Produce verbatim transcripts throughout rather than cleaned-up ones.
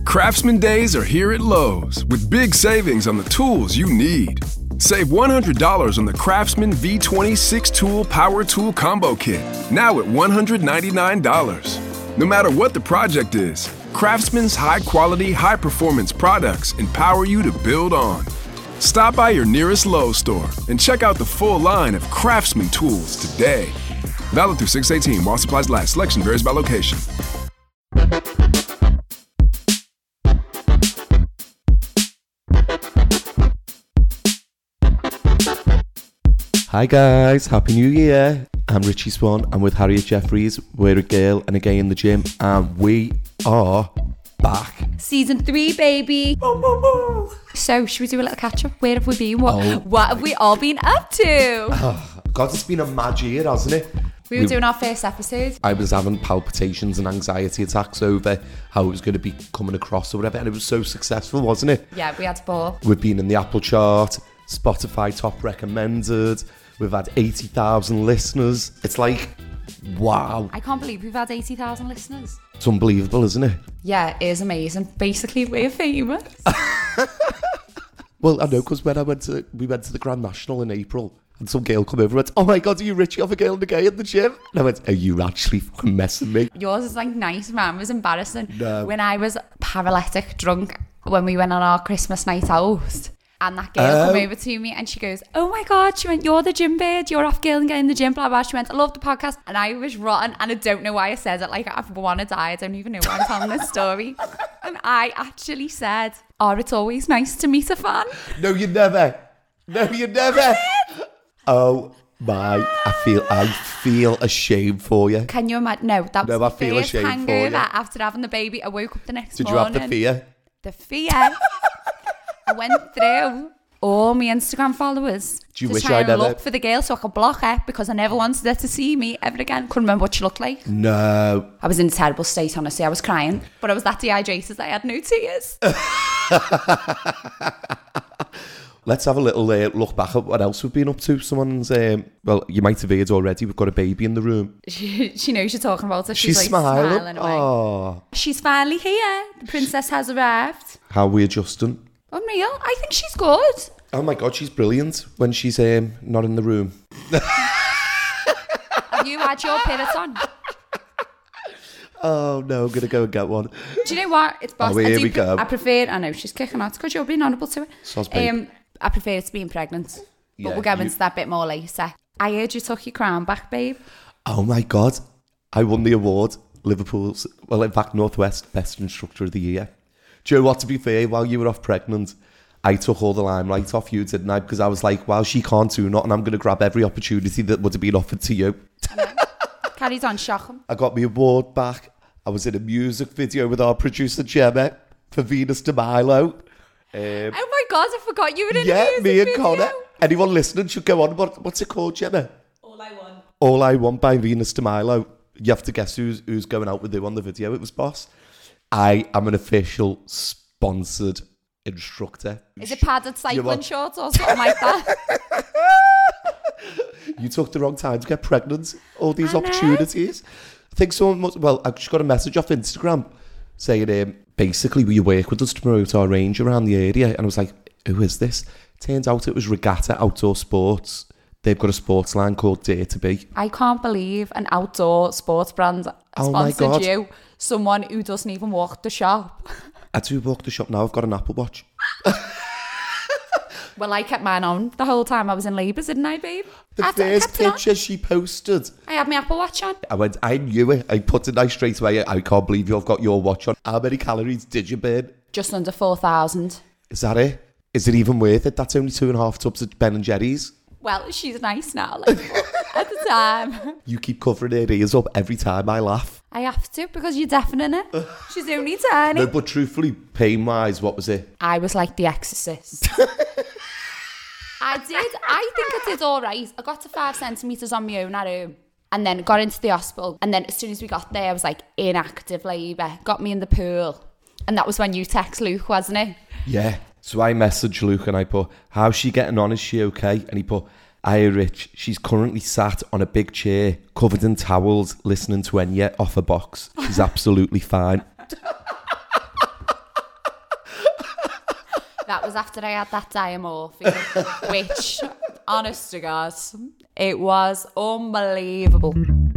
Craftsman Days are here at Lowe's with big savings on the tools you need. Save one hundred dollars on the Craftsman V twenty six-tool Power Tool Combo Kit, now at one hundred ninety-nine dollars. No matter what the project is, Craftsman's high-quality, high-performance products empower you to build on. Stop by your nearest Lowe's store and check out the full line of Craftsman tools today. Valid through six eighteen while supplies last. Selection varies by location. Hi guys, Happy New Year. I'm Richie Swan. I'm with Harriet Jeffries. We're a girl and a gay in the gym, and we are back. Season three, baby. Boom, boom, boom. So, should we do a little catch up? Where have we been? What, Oh. what have we all been up to? Oh, God, it's been a mad year, hasn't it? We were we- doing our first episode. I was having palpitations and anxiety attacks over how it was going to be coming across or whatever, and it was so successful, wasn't it? Yeah, we had a ball. We've been in the Apple chart, Spotify top recommended. We've had eighty thousand listeners. It's like, wow. I can't believe we've had eighty thousand listeners. It's unbelievable, isn't it? Yeah, it is amazing. Basically, we're famous. Well, I know, because when I went to, we went to the Grand National in April, and some girl come over and went, oh my God, are you Richie off a girl and a gay in the gym? And I went, are you actually fucking messing me? Yours is like nice, man. It was embarrassing. No. When I was paralytic drunk when we went on our Christmas night out. And that girl Oh. came over to me and she goes, oh my God, she went, you're the gym bird, you're off girl and get in the gym, blah, blah. She went, I love the podcast. And I was rotten and I don't know why I said it. Like, I want to die. I don't even know why I'm telling this story. And I actually said, oh, it's always nice to meet a fan. No, you never. No, you never. Oh my, I feel, I feel ashamed for you. Can you imagine? No, that was No, the I feel first ashamed for hangover you. after having the baby. I woke up the next Did you morning. have the fear? The fear. I went through all my Instagram followers Do you to wish try I and never- look for the girl so I could block her because I never wanted her to see me ever again. Couldn't remember what she looked like. No. I was in a terrible state, honestly. I was crying, but I was that dehydrated that I had no tears. Let's have a little uh, look back at what else we've been up to. Someone's, um, well, you might have heard already, we've got a baby in the room. she, she knows you're talking about it. She's, She's, like smiling. smiling away. Oh, She's finally here. The princess has arrived. how are we adjusting? Unreal. I think she's good. Oh my God, she's brilliant when she's um, not in the room. Have you had your periods on? Oh no, I'm going to go and get one. Do you know what? It's boss. Oh, here I do we pre- go. I prefer, I know she's kicking out because you're being honourable to it. Soz babe. Um, I prefer it to being pregnant. But Yeah, we'll get you- into that bit more later. I heard you took your crown back, babe. Oh my God, I won the award. Liverpool's, well, in fact, Northwest Best Instructor of the Year. Do you know what, to be fair, while you were off pregnant, I took all the limelight off you, didn't I? Because I was like, well, she can't do nothing. I'm going to grab every opportunity that would have been offered to you. Carries on, shock him. I got my award back. I was in a music video with our producer, Gemma, for Venus de Milo. Um, Oh my God, I forgot you were in yeah, a music me and video. Connor. Anyone listening should go on. What, what's it called, Gemma? All I Want. All I Want by Venus de Milo. You have to guess who's, who's going out with who on the video. It was Boss. I am an official sponsored instructor. Is it padded You cycling want- shorts or something like that? You took the wrong time to get pregnant. All these I know. opportunities. I think someone must, well, I just got a message off Instagram saying, um, basically, will you work with us to promote our range around the area? And I was like, who is this? Turns out it was Regatta Outdoor Sports. They've got a sports line called Dare to Be. I can't believe an outdoor sports brand Oh my sponsored God. you. Someone who doesn't even walk the shop. I do walk the shop now. I've got an Apple Watch. Well, I kept mine on the whole time I was in labour, didn't I, babe? The I, I first kept it on. picture she posted, I had my Apple Watch on. I went, I knew it. I put it out straight away. I can't believe you've got your watch on. How many calories did you burn? Just under four thousand. Is that it? Is it even worth it? That's only two and a half tubs of Ben and Jerry's. Well, she's nice now. Like, at the time. You keep covering her ears up every time I laugh. I have to because you're deafening her. She's only tiny. No, but truthfully, pain-wise, what was it? I was like The Exorcist. I did. I think I did all right. I got to five centimetres on my own at home. And then got into the hospital. And then as soon as we got there, I was like in active labour. Got me in the pool. And that was when you text Luke, wasn't it? Yeah. So I messaged Luke and I put, how's she getting on? Is she okay? And he put, Hiya Rich, she's currently sat on a big chair, covered in towels, listening to Enya off a box. She's absolutely fine. That was after I had that diamorphine, which, honest to God, it was unbelievable.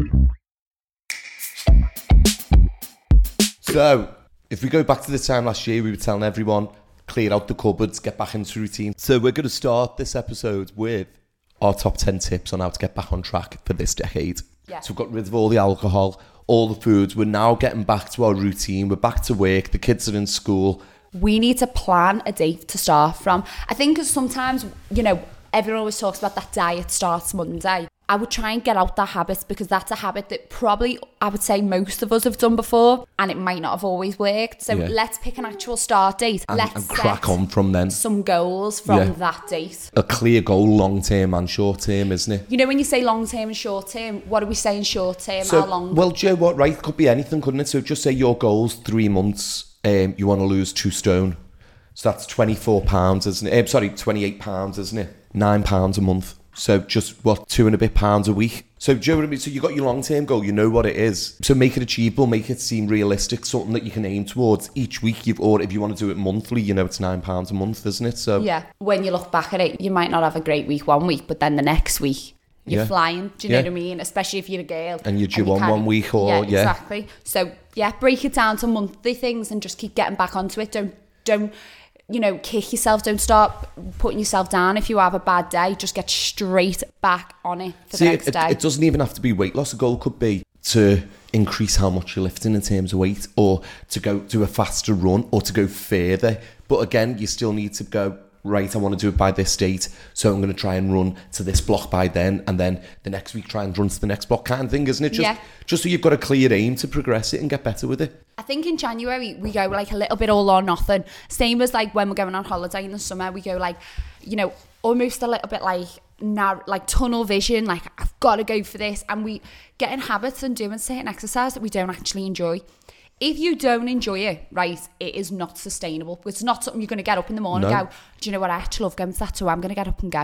So, if we go back to the time last year, we were telling everyone, clear out the cupboards, get back into routine. So we're going to start this episode with our top ten tips on how to get back on track for this decade. Yeah. So we've got rid of all the alcohol, all the foods. We're now getting back to our routine. We're back to work. The kids are in school. We need to plan a date to start from. I think sometimes, you know, everyone always talks about that diet starts Monday. I would try and get out that habit because that's a habit that probably, I would say, most of us have done before and it might not have always worked. So Yeah. let's pick an actual start date. And, let's and crack set on from then. some goals from Yeah. that date. A clear goal, long term and short term, isn't it? You know, when you say long term and short term, what are we saying short term? So, How long? well, Joe, what, right? Could be anything, couldn't it? So just say your goal's three months. Um, you want to lose two stone. So that's twenty-four pounds, isn't it? Um, sorry, twenty-eight pounds, isn't it? Nine pounds a month. So just, what, two and a bit pounds a week? So, do you know what I mean? So you got your long-term goal, you know what it is. So make it achievable, make it seem realistic, something that you can aim towards each week. You've, or if you want to do it monthly, you know it's nine pounds a month, isn't it? So Yeah. When you look back at it, you might not have a great week one week, but then the next week, you're Yeah. flying. Do you know Yeah. what I mean? Especially if you're a girl. And you're due you on kind one of- week or- yeah, yeah. exactly. So, yeah, break it down to monthly things and just keep getting back onto it. Don't, don't, you know, kick yourself. Don't start putting yourself down. If you have a bad day, just get straight back on it for See, the next it, day. it doesn't even have to be weight loss. A goal could be to increase how much you're lifting in terms of weight, or to go do a faster run, or to go further. But again, you still need to go, right, I want to do it by this date, so I'm going to try and run to this block by then, and then the next week try and run to the next block, kind of thing, isn't it? Just, Yeah. just so you've got a clear aim to progress it and get better with it. I think in January we go like a little bit all or nothing. Same as like when we're going on holiday in the summer, we go like, you know, almost a little bit like nar- like tunnel vision, like I've got to go for this, and we get in habits and doing certain exercise that we don't actually enjoy. If you don't enjoy it, right, it is not sustainable. It's not something you're going to get up in the morning No. and go, do you know what, I actually love going to that, so I'm going to get up and go.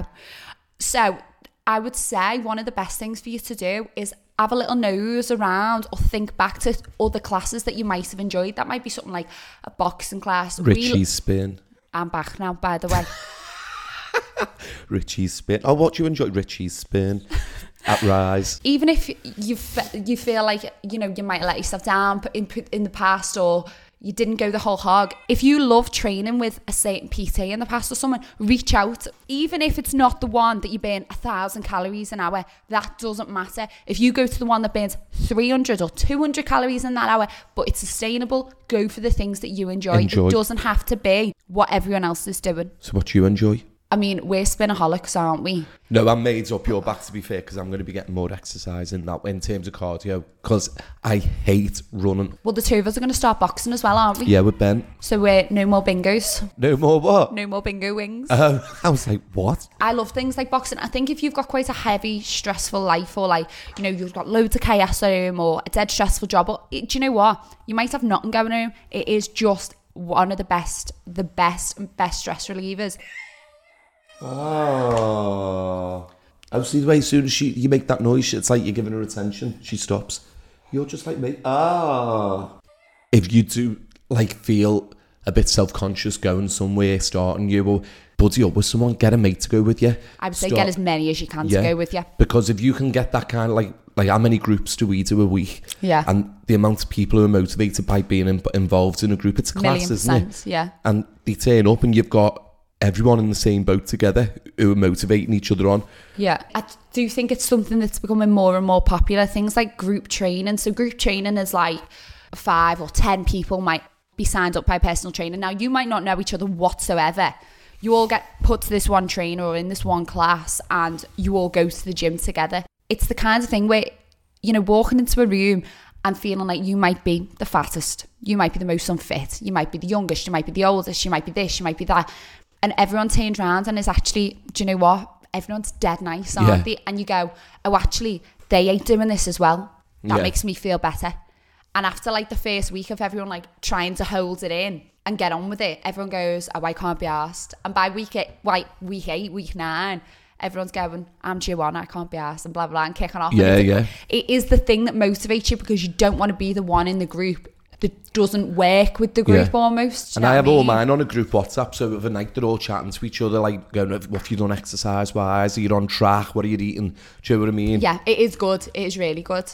So I would say one of the best things for you to do is have a little nose around or think back to other classes that you might have enjoyed. That might be something like a boxing class. Richie's We- spin. I'm back now, by the way. Richie's spin. Oh, what do you enjoy? Richie's spin. At Rise. Even if you fe- you feel like, you know, you might let yourself down in, in the past, or you didn't go the whole hog. If you love training with a certain P T in the past or someone, reach out. Even if it's not the one that you burn a thousand calories an hour, that doesn't matter. If you go to the one that burns three hundred or two hundred calories in that hour, but it's sustainable, go for the things that you enjoy. Enjoy. It doesn't have to be what everyone else is doing. So what do you enjoy? I mean, we're spinaholics, aren't we? No, I'm made up your back, to be fair, because I'm going to be getting more exercise in that in terms of cardio, because I hate running. Well, the two of us are going to start boxing as well, aren't we? Yeah, with Ben. So we're no more bingos. No more what? No more bingo wings. Um, I was like, what? I love things like boxing. I think if you've got quite a heavy, stressful life, or like, you know, you've got loads of chaos at home, or a dead stressful job, or do you know what? You might have nothing going home. It is just one of the best, the best, best stress relievers. Oh. I see the way as soon as she, you make that noise, it's like you're giving her attention. She stops. You're just like me. Ah. If you do, like, feel a bit self-conscious going somewhere, starting, you will buddy up with someone, get a mate to go with you. I would say Start- get as many as you can Yeah. to go with you. Because if you can get that kind of, like, like how many groups do we do a week? Yeah. And the amount of people who are motivated by being in, involved in a group, it's a class, Million isn't it? percent, yeah. And they turn up and you've got everyone in the same boat together who are motivating each other on. Yeah, I do think it's something that's becoming more and more popular. Things like group training. So group training is like five or ten people might be signed up by a personal trainer. Now, you might not know each other whatsoever. You all get put to this one trainer or in this one class, and you all go to the gym together. It's the kind of thing where, you know, walking into a room and feeling like you might be the fattest, you might be the most unfit, you might be the youngest, you might be the oldest, you might be this, you might be that. And everyone turns around and is actually, do you know what? Everyone's dead nice, aren't Yeah. they? And you go, oh, actually, they ain't doing this as well. That Yeah. makes me feel better. And after like the first week of everyone like trying to hold it in and get on with it, everyone goes, oh, I can't be arsed. And by week eight, like week eight, week nine, everyone's going, I'm due on, I can't be arsed, and blah, blah, and kicking off. Yeah, And it, yeah. It is the thing that motivates you, because you don't want to be the one in the group that doesn't work with the group Yeah. almost. do And you know I have what all mean? mine on a group WhatsApp, so of a night they're all chatting to each other, like going, what have you done exercise-wise? Are you on track? What are you eating? Do you know what I mean? Yeah, it is good. It is really good.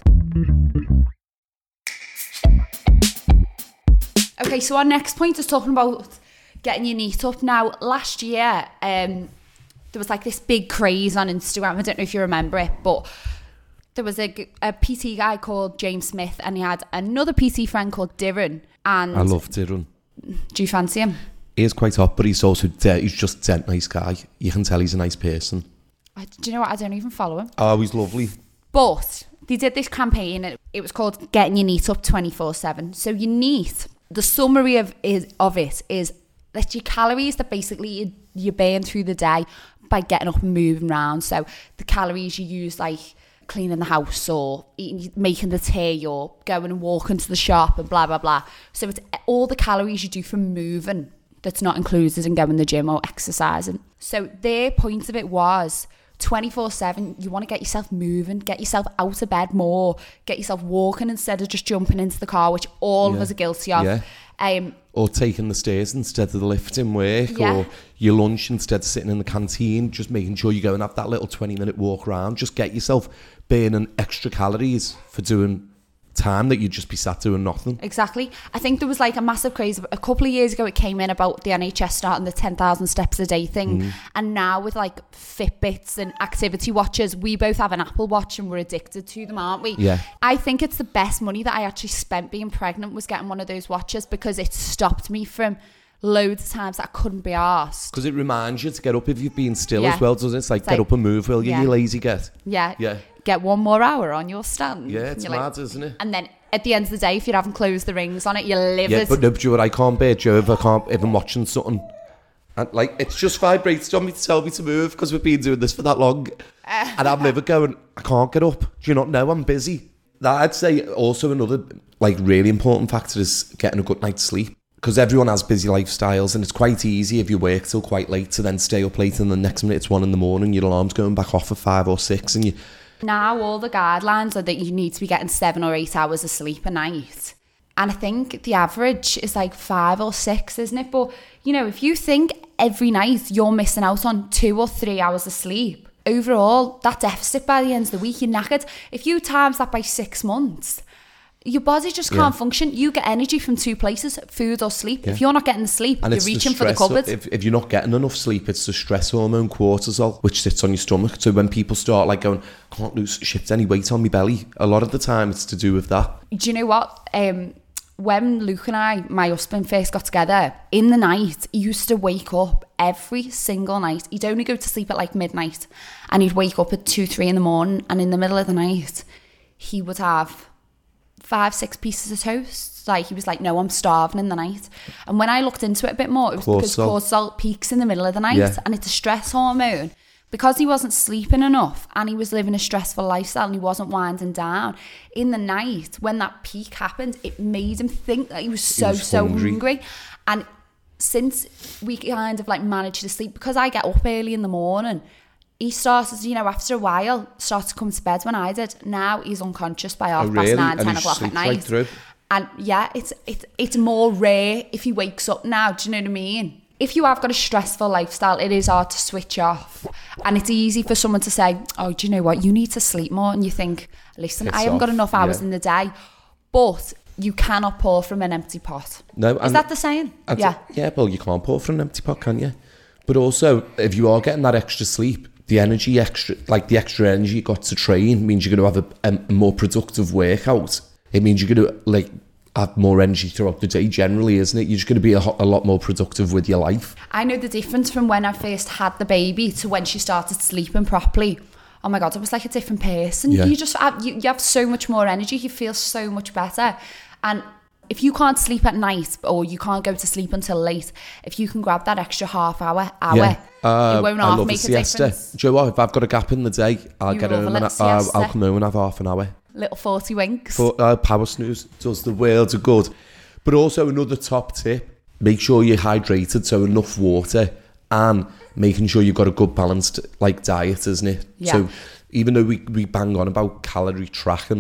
Okay, so our next point is talking about getting your NEAT up. Now, last year, um, there was like this big craze on Instagram. I don't know if you remember it, but there was a, a P T guy called James Smith, and he had another P T friend called Darren. And I love Darren. do you fancy him? He is quite hot, but he's also dead. He's just a dead nice guy. You can tell he's a nice person. I, do you know what? I don't even follow him. Oh, he's lovely. But they did this campaign. It, it was called Getting Your NEAT Up twenty-four seven. So your NEAT, the summary of is of it is that your calories that basically you, you burn through the day by getting up and moving around. So the calories you use, like cleaning the house or eating, making the tea or going and walking to the shop and blah, blah, blah. So it's all the calories you do from moving that's not included in going to the gym or exercising. So their point of it was twenty-four seven, you want to get yourself moving, get yourself out of bed more, get yourself walking instead of just jumping into the car, which all Yeah. of us are guilty of. Yeah. Um, Or taking the stairs instead of the lift in work, Yeah. or your lunch instead of sitting in the canteen, just making sure you go and have that little twenty minute walk around. Just get yourself burning extra calories for doing time that you'd just be sat doing nothing. Exactly. I think there was like a massive craze. A couple of years ago, it came in about the N H S starting the ten thousand steps a day thing. Mm. And now with like Fitbits and activity watches, we both have an Apple Watch and we're addicted to them, aren't we? Yeah. I think it's the best money that I actually spent being pregnant was getting one of those watches, because it stopped me from loads of times that I couldn't be arsed. Because it reminds you to get up if you've been still Yeah. as well, doesn't it? It's like, It's get like- up and move, will you, Yeah. you lazy get. Yeah. Yeah. Get one more hour on your stand. Yeah, it's You're like- mad, isn't it? And then at the end of the day, if you haven't closed the rings on it, you're livid. Yeah, but no, but you know what I can't bear, Joe, if I can't, if I'm watching something, and like, it's just vibrates on me to tell me to move, because we've been doing this for that long, and I'm never going, I can't get up, do you not know I'm busy? That, I'd say also another, like, really important factor is getting a good night's sleep, because everyone has busy lifestyles, and it's quite easy if you work till quite late to then stay up late, and the next minute it's one in the morning, your alarm's going back off at five or six, and you... Now all the guidelines are that you need to be getting seven or eight hours of sleep a night. And I think the average is like five or six, isn't it? But, you know, if you think every night you're missing out on two or three hours of sleep, overall, that deficit by the end of the week, you're knackered. If you times that by six months, your body just can't Yeah. function. You get energy from two places, food or sleep. Yeah. If you're not getting the sleep, And you're it's reaching the for the stress, cupboard. if, if you're not getting enough sleep, it's the stress hormone cortisol, which sits on your stomach. So when people start like going, I can't lose shift any weight on my belly, a lot of the time it's to do with that. Do you know what? Um, when Luke and I, my husband, first got together, in the night, he used to wake up every single night. He'd only go to sleep at like midnight, and he'd wake up at two, three in the morning, and in the middle of the night, he would have five, six pieces of toast. Like, he was like, no, I'm starving in the night. And when I looked into it a bit more, it was because Cortisol. cortisol peaks in the middle of the night, Yeah. and it's a stress hormone. Because he wasn't sleeping enough and he was living a stressful lifestyle and he wasn't winding down, in the night, when that peak happened, it made him think that he was so, was so hungry. hungry. And since we kind of like managed to sleep, because I get up early in the morning, he started, you know, after a while, started to come to bed when I did. Now he's unconscious by half Oh, past really? nine, And ten he o'clock at sleeps night. right through? And yeah, it's, it's, it's more rare if he wakes up now, do you know what I mean? If you have got a stressful lifestyle, it is hard to switch off. And it's easy for someone to say, oh, do you know what? You need to sleep more. And you think, listen, It's I haven't got off, enough hours yeah. in the day. But you cannot pour from an empty pot. No, Is and- that the saying? And Yeah. Yeah, well, you can't pour from an empty pot, can you? But also, if you are getting that extra sleep, the energy extra, like the extra energy you got to train means you're going to have a, a more productive workout. It means you're going to like have more energy throughout the day generally, isn't it? You're just going to be a, ho- a lot more productive with your life. I know the difference from when I first had the baby to when she started sleeping properly. Oh my God, it was like a different person. Yeah. You just have, you, you have so much more energy. You feel so much better. And if you can't sleep at night or you can't go to sleep until late, if you can grab that extra half hour, hour, Yeah. Uh, it won't I half love make a a siesta. difference. Do you know what? If I've got a gap in the day, I'll You get love a home and I, little I'll, siesta. I'll come home and have half an hour. Little forty winks. But uh, power snooze does the world of good. But also another top tip, make sure you're hydrated, so enough water, and making sure you've got a good balanced like diet, isn't it? Yeah. So even though we, we bang on about calorie tracking,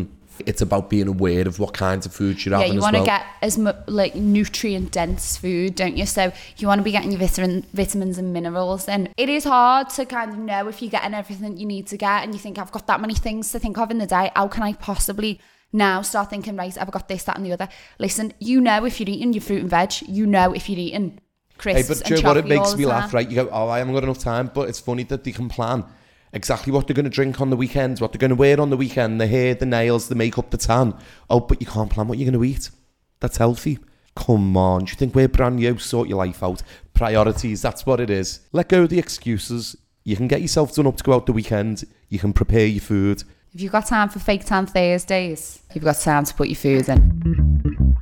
it's about being aware of what kinds of food you're yeah, having you as want to well. get as mu- like nutrient dense food, don't you? So you want to be getting your vitamin, vitamins and minerals. And it is hard to kind of know if you're getting everything you need to get, and you think, I've got that many things to think of in the day. How can I possibly now start thinking, right, I've got this, that and the other? Listen, you know if you're eating your fruit and veg, you know if you're eating crisps Hey, but and Joe, what it chocolate all makes the me time. laugh, right? You go, oh, I haven't got enough time, but it's funny that they can plan exactly what they're going to drink on the weekends, what they're going to wear on the weekend, the hair, the nails, the makeup, the tan. Oh, but you can't plan what you're going to eat. That's healthy. Come on, do you think we're brand new? Sort your life out. Priorities, that's what it is. Let go of the excuses. You can get yourself done up to go out the weekend. You can prepare your food. If you've got time for Fake Tan Thursdays, you've got time to put your food in.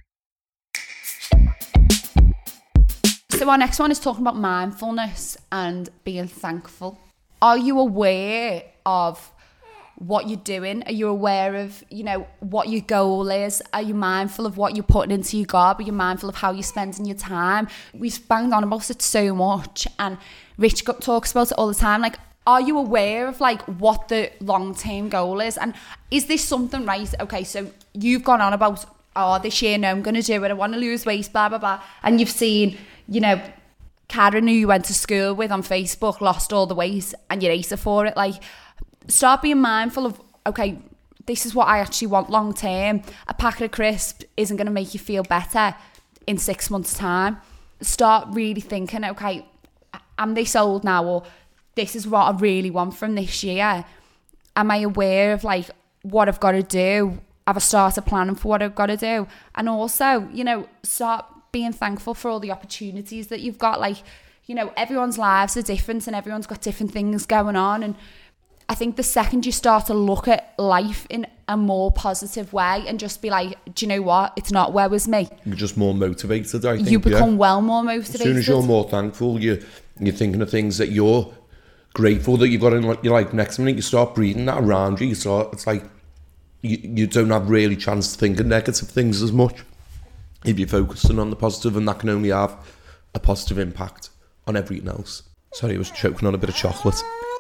So our next one is talking about mindfulness and being thankful. Are you aware of what you're doing? Are you aware of, you know, what your goal is? Are you mindful of what you're putting into your gob? Are you mindful of how you're spending your time? We've banged on about it so much, and Rich talks about it all the time. Like, are you aware of like what the long-term goal is? And is this something, right? Okay, so you've gone on about, oh, this year, no, I'm going to do it. I want to lose weight, blah, blah, blah. And you've seen, you know, Karen, who you went to school with on Facebook, lost all the weight, and you're acer for it. Like, start being mindful of, okay, this is what I actually want long term. A packet of crisps isn't going to make you feel better in six months' time. Start really thinking, okay, I'm this old now, or this is what I really want from this year. Am I aware of like what I've got to do? Have I started planning for what I've got to do? And also, you know, start being thankful for all the opportunities that you've got. Like, you know, everyone's lives are different and everyone's got different things going on. And I think the second you start to look at life in a more positive way and just be like, do you know what? It's not where was me. You're just more motivated, I think. You become yeah. well more motivated. As soon as you're more thankful, you, you're thinking of things that you're grateful that you've got in your life. Next minute, you start breathing that around you. You start, it's like you, you don't have really chance to think of negative things as much if you're focusing on the positive, and that can only have a positive impact on everything else. Sorry, I was choking on a bit of chocolate.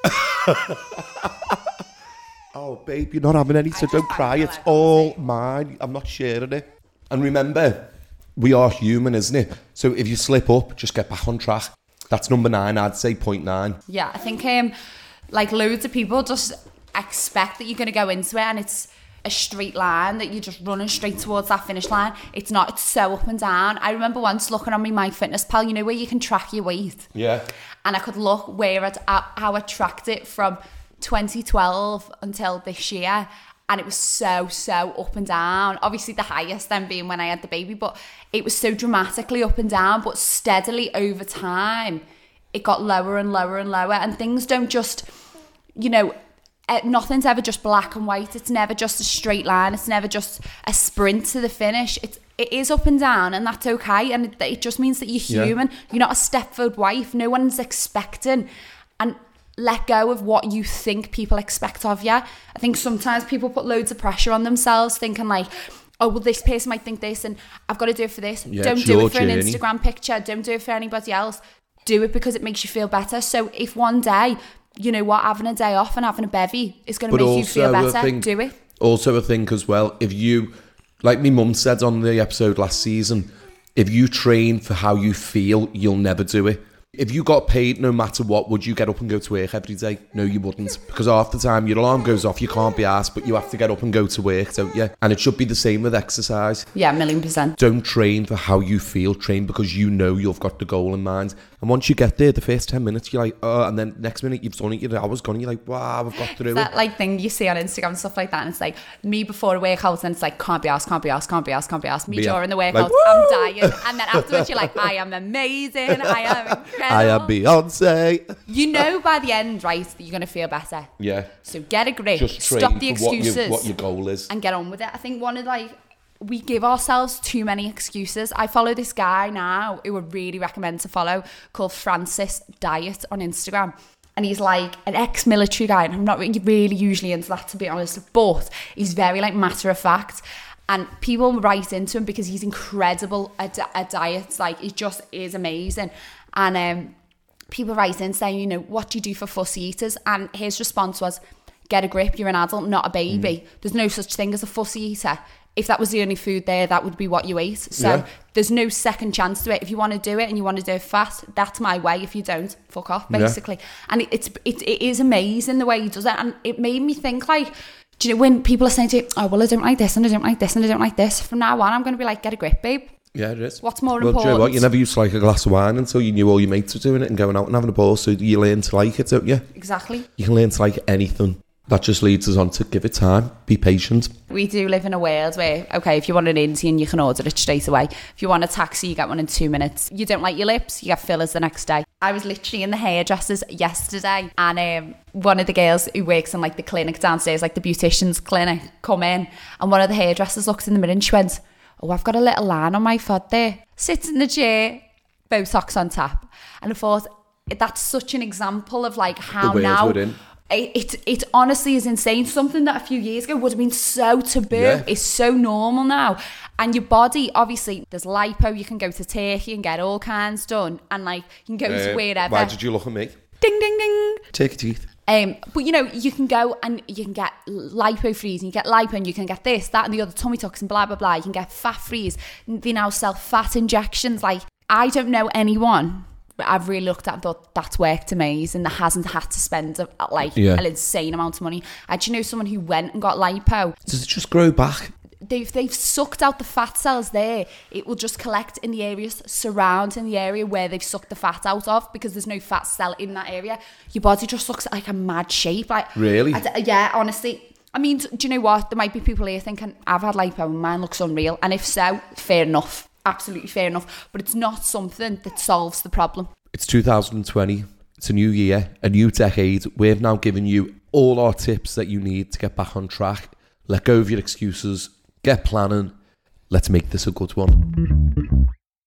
Oh, babe, you're not having any, so don't cry. It's all mine. I'm not sharing it. And remember, we are human, isn't it? So if you slip up, just get back on track. That's number nine, I'd say point nine. Yeah, I think um, like loads of people just expect that you're going to go into it and it's a straight line, that you're just running straight towards that finish line. It's not, it's so up and down. I remember once looking on my MyFitnessPal, you know, where you can track your weight. Yeah. And I could look where it, how I tracked it from twenty twelve until this year. And it was so, so up and down. Obviously the highest then being when I had the baby, but it was so dramatically up and down, but steadily over time, it got lower and lower and lower. And things don't just, you know, nothing's ever just black and white. It's never just a straight line. It's never just a sprint to the finish. It's, it is up and down, and that's okay. And it, it just means that you're human. Yeah. You're not a Stepford wife. No one's expecting. And let go of what you think people expect of you. I think sometimes people put loads of pressure on themselves, thinking like, oh, well, this person might think this, and I've got to do it for this. Yeah, don't do it for journey. an Instagram picture. Don't do it for anybody else. Do it because it makes you feel better. So if one day, you know what, having a day off and having a bevy is going to make you feel better, think, do it. Also, I think as well, if you, like my mum said on the episode last season, if you train for how you feel, you'll never do it. If you got paid no matter what, would you get up and go to work every day? No, you wouldn't. Because half the time your alarm goes off, you can't be asked, but you have to get up and go to work, don't you? And it should be the same with exercise. Yeah, a million percent. Don't train for how you feel. Train because you know you've got the goal in mind. And once you get there, the first ten minutes, you're like, oh, and then next minute you've done it, your hour's gone, you're like, wow, I've got through it's it. That like thing you see on Instagram and stuff like that, and it's like, me before a workout, and it's like, can't be asked, can't be asked, can't be asked, can't be asked. Me yeah. during the workout, like, I'm dying. And then afterwards you're like, I am amazing, I am incredible. I am Beyonce. You know by the end, right, that you're going to feel better. Yeah. So get a grip, Just train stop the for what, excuses. you, what your goal is. And get on with it. I think one of like, we give ourselves too many excuses. I follow this guy now who I really recommend to follow, called Francis Diet on Instagram. And he's like an ex-military guy, and I'm not really, really usually into that, to be honest, but he's very like matter of fact. And people write into him because he's incredible at, at diets. Like, he just is amazing. And um, people write in saying, you know, what do you do for fussy eaters? And his response was, get a grip, you're an adult, not a baby. Mm. There's no such thing as a fussy eater. If that was the only food there, that would be what you ate. So yeah. there's no second chance to it. If you want to do it and you want to do it fast, that's my way. If you don't, fuck off, basically. Yeah. And it, it's it, it is amazing the way he does it. And it made me think, like, do you know, when people are saying to you, oh, well, I don't like this and I don't like this and I don't like this, from now on, I'm going to be like, get a grip, babe. Yeah, it is. What's more well, important? Do you know what? You never used to like a glass of wine until you knew all your mates were doing it and going out and having a ball, so you learn to like it, don't you? Exactly. You can learn to like anything. That just leads us on to give it time, be patient. We do live in a world where, okay, if you want an Indian, you can order it straight away. If you want a taxi, you get one in two minutes. You don't like your lips, you get fillers the next day. I was literally in the hairdressers yesterday, and um, one of the girls who works in like the clinic downstairs, like the beautician's clinic, come in, and one of the hairdressers looked in the mirror and she went, oh, I've got a little line on my foot there. Sits in the chair, Botox on tap. And I thought, that's such an example of like how now... It, it it honestly is insane. Something that a few years ago would have been so taboo yeah. is so normal now. And your body, obviously, there's lipo. You can go to Turkey and get all kinds done. And like, you can go uh, to wherever. Why did you look at me? Ding, ding, ding. Take your teeth. Um, but you know, you can go and you can get lipo freeze, and you get lipo, and you can get this, that, and the other, tummy tucks, and blah, blah, blah. You can get fat freeze. They now sell fat injections. Like, I don't know anyone... I've really looked at and thought that's worked amazing, that hasn't had to spend a, like yeah. an insane amount of money. I actually know someone who went and got lipo. Does it just grow back? They've, they've sucked out the fat cells there. It will just collect in the areas surrounding the area where they've sucked the fat out of, because there's no fat cell in that area. Your body just looks like a mad shape. Like, really? I, yeah, honestly. I mean, do you know what? There might be people here thinking, I've had lipo and mine looks unreal. And if so, fair enough. Absolutely fair enough. But it's not something that solves the problem. It's two thousand twenty. It's a new year, a new decade. We've now given you all our tips that you need to get back on track. Let go of your excuses. Get planning. Let's make this a good one.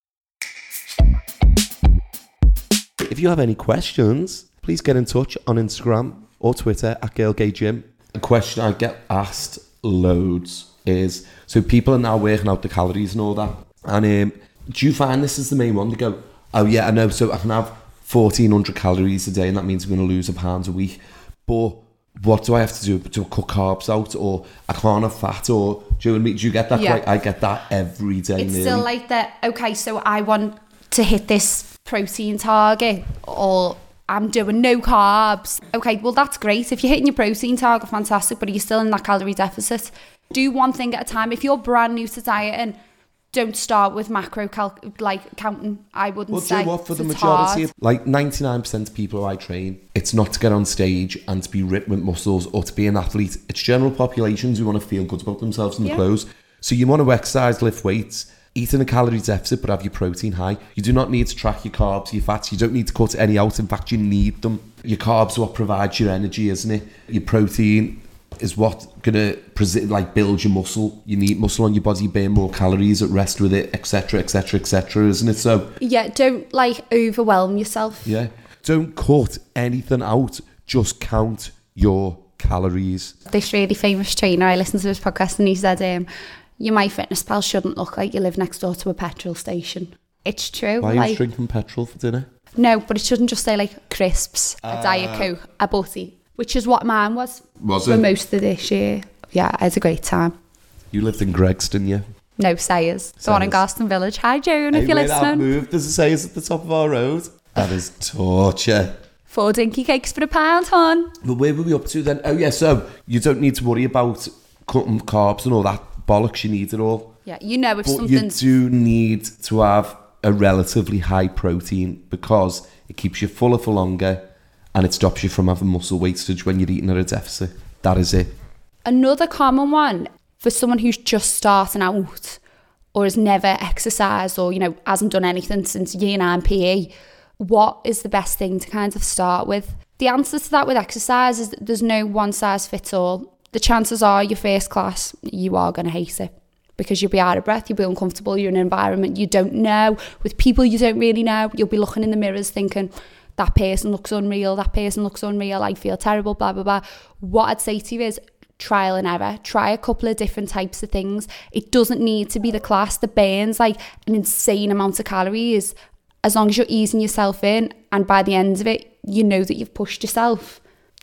If you have any questions, please get in touch on Instagram or Twitter at GirlGayGym. A question I get asked loads is, so people are now working out the calories and all that. And um, do you find this is the main one to go, oh yeah, I know, so I can have fourteen hundred calories a day and that means I'm going to lose a pound a week. But what do I have to do? Do I cut carbs out, or I can't have fat, or do you, do you get that? Yeah. Like, I get that every day. It's nearly. Still like that, okay, so I want to hit this protein target, or I'm doing no carbs. Okay, well that's great. If you're hitting your protein target, fantastic, but are you still in that calorie deficit? Do one thing at a time. If you're brand new to dieting, don't start with macro cal- like counting. I wouldn't well, say. Well, do you know what? For the it's majority hard. of, like ninety-nine percent of people I train, it's not to get on stage and to be ripped with muscles or to be an athlete. It's general populations who want to feel good about themselves in the yeah. clothes. So you want to exercise, lift weights, eat in a calorie deficit, but have your protein high. You do not need to track your carbs, your fats. You don't need to cut any out. In fact, you need them. Your carbs are what provides your energy, isn't it? Your protein is what gonna like build your muscle. You need muscle on your body, burn more calories at rest with it, etc, etc, etc, isn't it? So yeah, don't like overwhelm yourself. Yeah, don't cut anything out, just count your calories. This really famous trainer, I listened to this podcast and he said um your MyFitnessPal shouldn't look like you live next door to a petrol station. It's true. Why are like, you drinking petrol for dinner? No, but it shouldn't just say like crisps, uh, a Diet Coke, a butty, which is what mine was. Was for it? most of this year. Yeah, I had a great time. You lived in Greggs, didn't you? No, Sayers. The one in Garston Village. Hi, Joan, hey, if you're listening. Moved. There's a Sayers at the top of our road. That is torture. Four dinky cakes for a pound, hon. But where were we up to then? Oh, yeah, so you don't need to worry about cutting carbs and all that bollocks. You need it all. Yeah, you know if but something's... you do need to have a relatively high protein because it keeps you fuller for longer and it stops you from having muscle wastage when you're eating at a deficit. That is it. Another common one for someone who's just starting out or has never exercised or, you know, hasn't done anything since year nine P E, what is the best thing to kind of start with? The answer to that with exercise is that there's no one size fits all. The chances are your first class, you are going to hate it because you'll be out of breath, you'll be uncomfortable, you're in an environment you don't know, with people you don't really know. You'll be looking in the mirrors thinking, that person looks unreal, that person looks unreal, I feel terrible, blah, blah, blah. What I'd say to you is trial and error. Try a couple of different types of things. It doesn't need to be the class that burns like an insane amount of calories. As long as you're easing yourself in and by the end of it, you know that you've pushed yourself,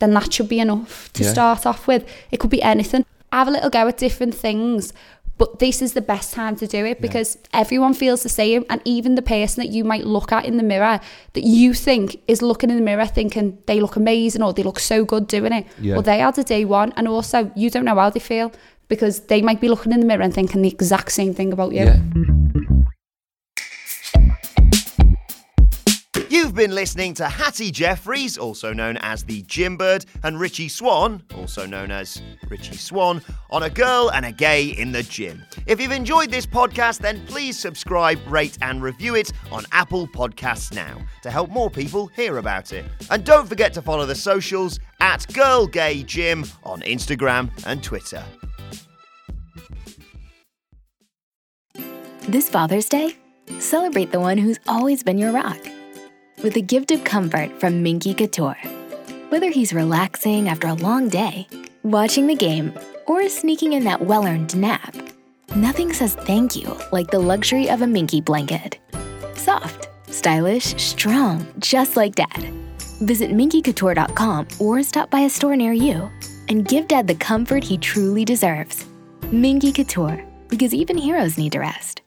then that should be enough to Yeah. start off with. It could be anything. Have a little go at different things. But this is the best time to do it because yeah. everyone feels the same. And even the person that you might look at in the mirror that you think is looking in the mirror thinking they look amazing or they look so good doing it. Yeah. Well, they had a day one. And also, you don't know how they feel because they might be looking in the mirror and thinking the exact same thing about you. Yeah. You've been listening to Hattie Jeffries, also known as the Gym Bird, and Richie Swan, also known as Richie Swan, on A Girl and a Gay in the Gym. If you've enjoyed this podcast, then please subscribe, rate and review it on Apple Podcasts now to help more people hear about it. And don't forget to follow the socials at Girl Gay Gym on Instagram and Twitter. This Father's Day, celebrate the one who's always been your rock with a gift of comfort from Minky Couture. Whether he's relaxing after a long day, watching the game, or sneaking in that well-earned nap, nothing says thank you like the luxury of a Minky blanket. Soft, stylish, strong, just like Dad. Visit minky couture dot com or stop by a store near you and give Dad the comfort he truly deserves. Minky Couture, because even heroes need to rest.